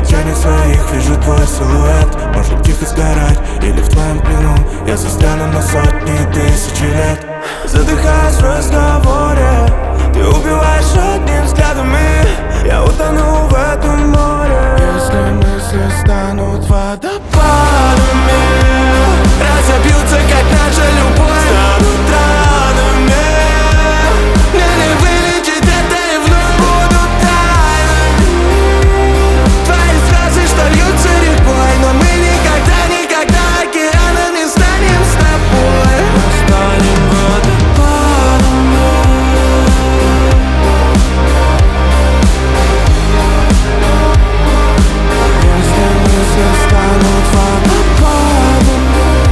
в тенях своих вижу твой силуэт. Может тихо сгорать или в твоем плену я застряну на сотни тысячи лет. Задыхаясь в разговоре, ты убиваешь одним взглядом, и я утону в этом море. Если мысли станут водопадами, разобьются, как наша любовь, станут ранами. Мне не вылечить это, и вновь будут тайны. Твои слезы, что льются рекой, но мы никогда океанами станем с тобой. Мы станем водопадами. Если мысли станут водопадами.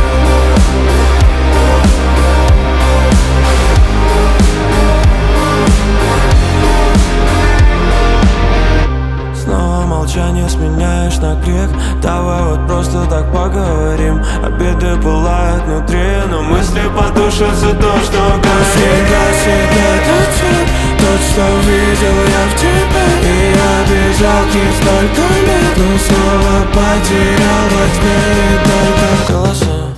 Снова молчание сменяешь на крик. Давай вот просто так поговорим. Обиды пылают внутри, но мысли потушатся то, что горит. Тот цвет, тот, что видел я в тебе. И я бежал к ней столько лет, но снова потерял во тьме. И только голоса